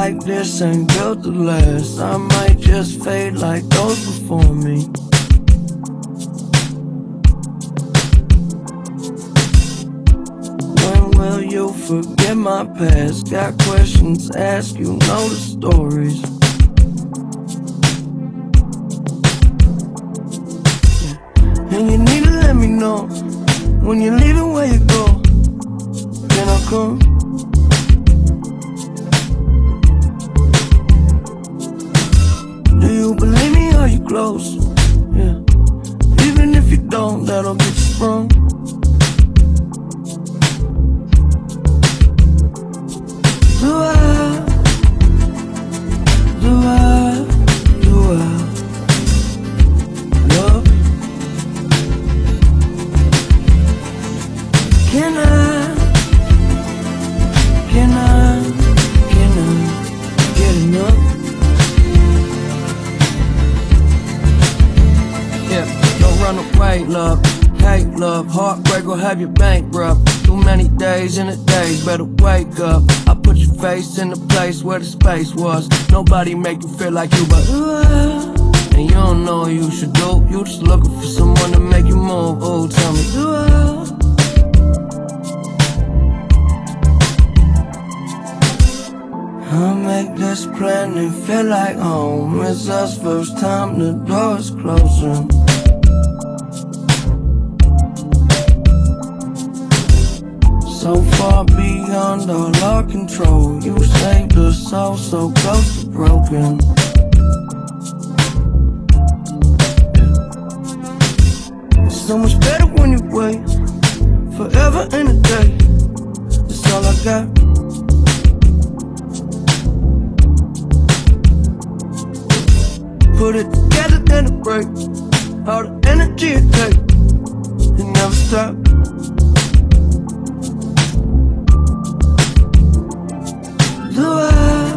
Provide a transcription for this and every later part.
like this ain't built to last. I might just fade like those before me. When will you forget my past? Got questions, ask, you know the stories. And you need to let me know when you're leaving, where you go. Can I come? Do you believe me, are you close? Yeah. Even if you don't, that'll get you sprung. Do I love? Can I get enough? Yeah, don't run away, love. Hate, love, heartbreak will have you bankrupt. Too many days in a days, better wake up. I put your face in the place where the space was. Nobody make you feel like you, but and you don't know what you should do. You just looking for someone to make you move. Oh, tell me, do I'll make this planet feel like home. It's us first time, the door's closing. So far beyond all our control. You saved us all so close to broken. It's so much better when you wait forever and a day. That's all I got. Put it together, then it break. All the energy it takes, it never stop. Do I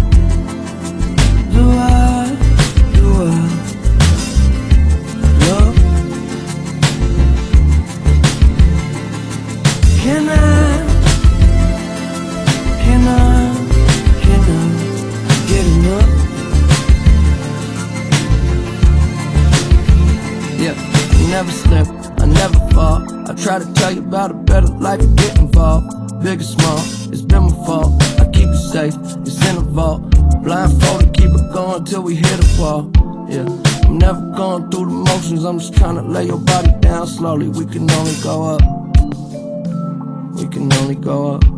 love? Can I get enough? Yeah, I never slip, I never fall. I try to tell you about a better life, you get involved. Big or small, it's been my fault. I keep it safe, it's in a vault. Blindfolded, keep it going till we hit a wall. Yeah, I'm never going through the motions, I'm just trying to lay your body down slowly. We can only go up. We can only go up.